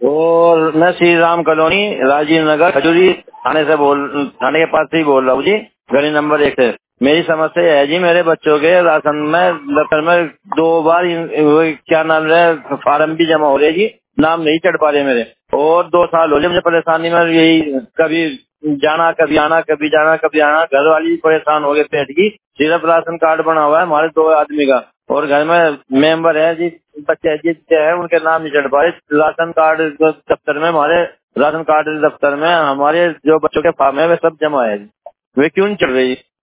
और मैं श्री राम कॉलोनी, राजीव नगर, खजूरी थाने के पास से ही बोल रहा हूँ जी, गली नंबर 1 से। मेरी समस्या है जी, मेरे बच्चों के राशन में दफ्तर में 2 बार क्या नाम है फार्म भी जमा हो रहे जी, नाम नहीं चढ़ पा रहे मेरे। और 2 साल हो गए मुझे परेशानी में, यही कभी जाना कभी आना, कभी जाना कभी आना। घर वाली भी परेशान हो गए पेट की। सिर्फ राशन कार्ड बना हुआ है हमारे 2 आदमी का, और घर में मेंबर है जी, बच्चे जितने हैं उनके नाम नहीं चढ़ पाए राशन कार्ड दफ्तर में। हमारे राशन कार्ड दफ्तर में हमारे जो बच्चों के फार्म है वे सब जमा है, वे क्यों नहीं चढ़ रही?